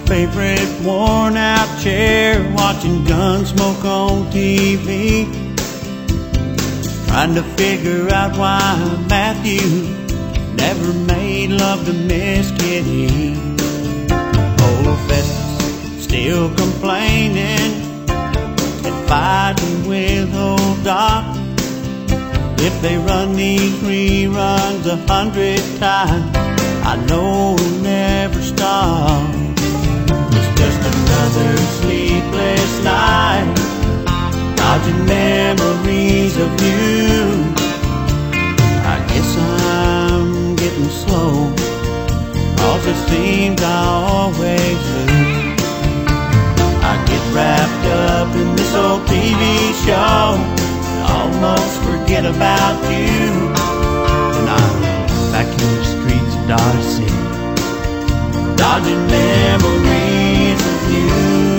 favorite worn out chair, watching Gunsmoke on TV, trying to figure out why Matthew never made love to Miss Kitty. Old Festus still complaining and fighting with old Doc. If they run these reruns 100 times, I know it'll never stop. It's just another sleepless night, dodging memories of you. I guess I'm getting slow, 'cause it seems I always lose. I get wrapped up in this old TV show, almost forget about you. And I'm back in the streets of Dodge City, dodging memories of you.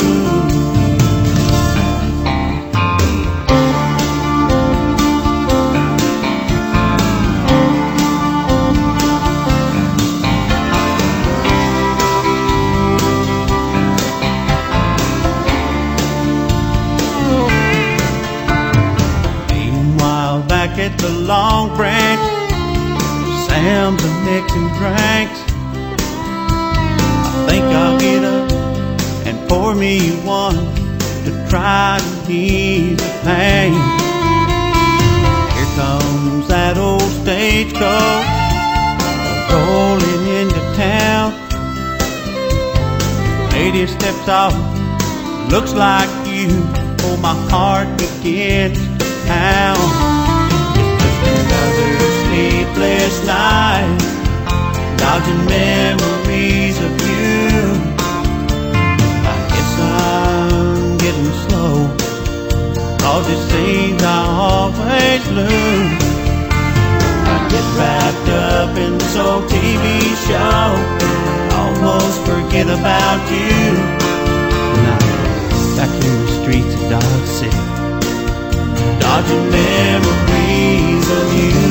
Back at the Long Branch, Sam's a mixing drinks. I think I'll get up and pour me one to try to ease the pain. Here comes that old stagecoach rolling into town. Lady steps off, looks like you. Oh, my heart begins to pound. Another sleepless night, dodging memories of you. I guess I'm getting slow, 'cause it seems I always lose. I get wrapped up in this old TV show, almost forget about you. And I'm back in the streets of Dodge City, dodging memories of you.